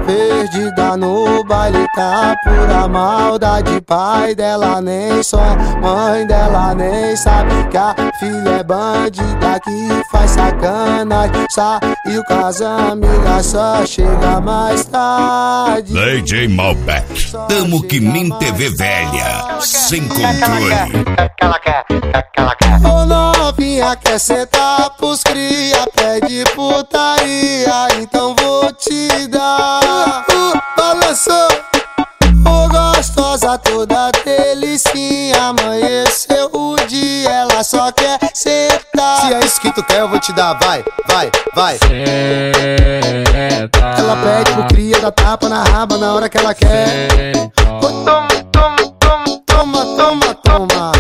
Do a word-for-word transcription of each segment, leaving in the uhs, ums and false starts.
Perdida no baile, tá pura maldade. Pai dela nem sonha, mãe dela nem sabe que a filha é bandida que faz sacanagem. Saiu com as amigas, só chega mais tarde. D J Malbec, tamo que nem T V velha, sem controle. Ô novinha, quer sentar pros cria, pede putaria, então vou te dar. Uh, balançou, ô gostosa toda delicinha, amanheceu o dia, ela só quer sentar. Se é isso que tu quer, eu vou te dar, vai, vai, vai. Ela pede pro cria, dá tapa na raba na hora que ela quer. Ô, toma, toma, toma, toma, toma, toma.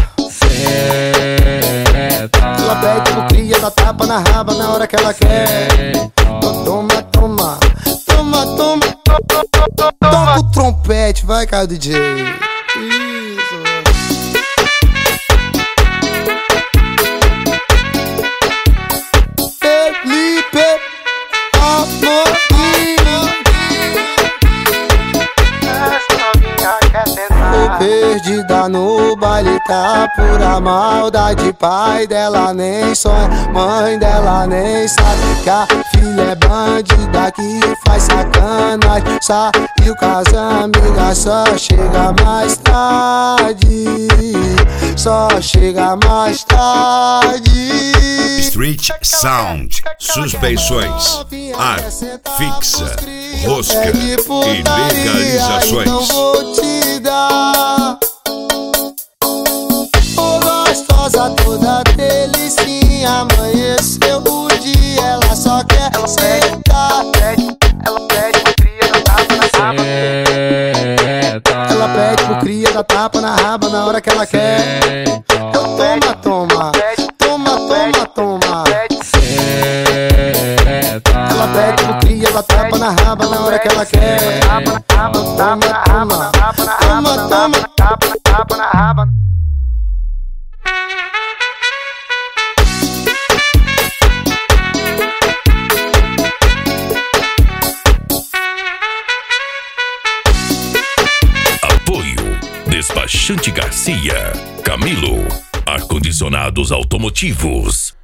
Ela pede pro cria, dá tapa na raba na hora que ela quer. Ô, toma, toma, toma, toma. Toca o trompete, vai, cara, D J. Isso. Felipe Amorim. Tô perdida no baile, tá pura maldade. Pai dela nem sonha, mãe dela nem sabe que a filha é bandida que faz sacanagem. Saiu com as amigas, só chega mais tarde. Só chega mais tarde. Street Sound, suspensões, ar, fixa, rosca e legalizações. Então vou te dar. Ô gostosa toda delicinha, amanheceu o dia, ela só quer sentar. Ela pede pro cria, dá tapa na raba. Ela pede pro cria, dá tapa na raba na hora que ela quer. Então toma, toma, toma, toma, toma. Ela pede pro cria, dá tapa na raba na hora que ela quer. Toma, toma, toma, toma, toma, tapa na raba. Despachante Garcia, Camilo, ar-condicionados automotivos.